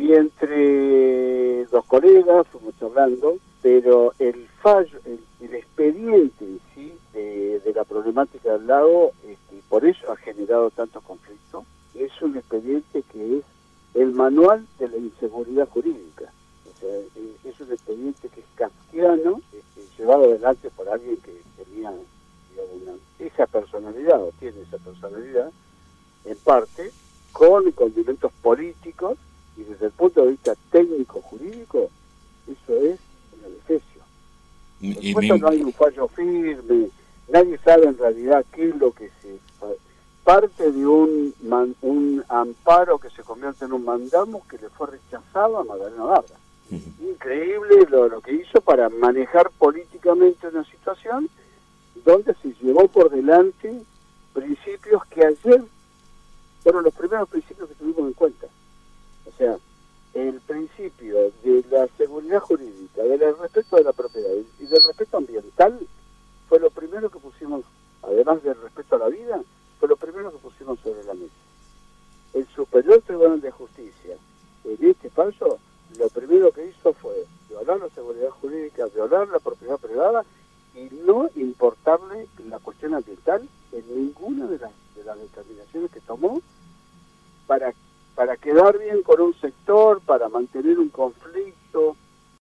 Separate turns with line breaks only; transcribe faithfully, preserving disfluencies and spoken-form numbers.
Y entre los colegas fuimos hablando, pero el fallo, el, el expediente en sí de, de la problemática del lago, este, y por eso ha generado tantos conflictos, es un expediente que es el manual de la inseguridad jurídica. O sea, es un expediente que es kafkiano, este, llevado adelante por alguien que tenía, digamos, una, esa personalidad, o tiene esa personalidad, en parte, con condimentos políticos, y desde el punto de vista técnico-jurídico, eso es un adefesio. Por supuesto, no hay un fallo firme, nadie sabe en realidad qué es lo que se... Parte de un man, un amparo que se convierte en un mandamo que le fue rechazado a Magdalena Barra. Uh-huh. Increíble lo, lo que hizo para manejar políticamente una situación donde se llevó por delante principios que ayer fueron los primeros principios que tuvimos en cuenta. O sea, el principio de la seguridad jurídica, del respeto de la propiedad y del respeto ambiental fue lo primero que pusimos, además del respeto a la vida, fue lo primero que pusimos sobre la mesa. El Superior Tribunal de Justicia, en este fallo, lo primero que hizo fue violar la seguridad jurídica, violar la propiedad privada y no importarle la cuestión ambiental en ninguna de las, de las determinaciones que tomó para, para quedar bien con un sector, para mantener un conflicto,